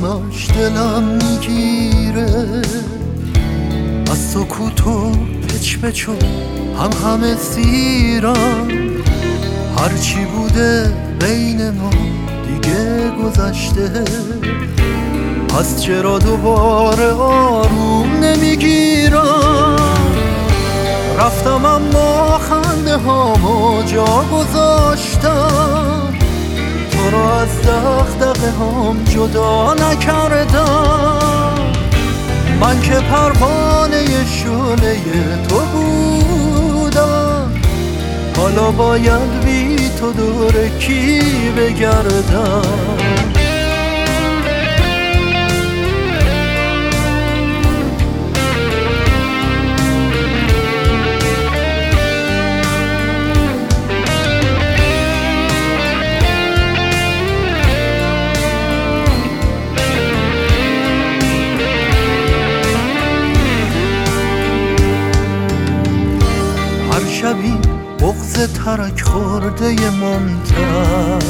همش دلم میگیره، از سکوت و پچ پچو همه سیرم. هرچی بوده بین ما دیگه گذشته، پس چرا دوباره آروم نمیگیرم؟ رفتم اما خنده هامو جا گذاشتم، تو رو از دغدغه هام جدا نکردم. من که پروانه شعله تو بودم، حالا باید بی تو دور کی بگردم؟ شبی بغض ترک خورده ممتد،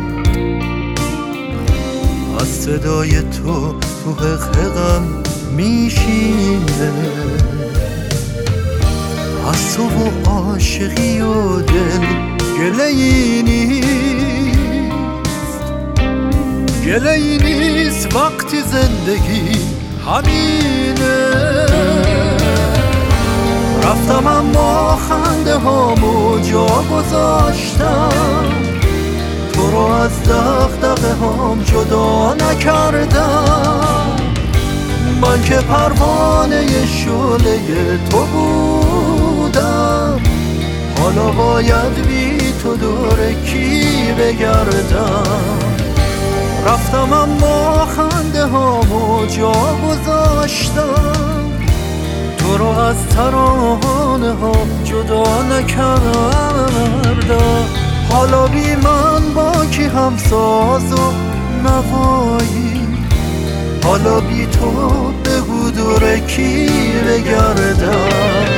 از صدای تو حقم میشینه. از تو و عاشقی و دل گله‌ای نیست وقتی زندگی همینه. رفتم اما خنده هامو جا گذاشتم، تو رو از دغدغه هام جدا نکردم. من که پروانه شعله تو بودم، حالا باید بی تو دور کی بگردم؟ رفتم اما خنده هامو جا گذاشتم، تو رو از ترانه ها جدا نکردم. حالا بی من با کی هم ساز و نوایی، حالا بی تو بگو دور کی بگردم؟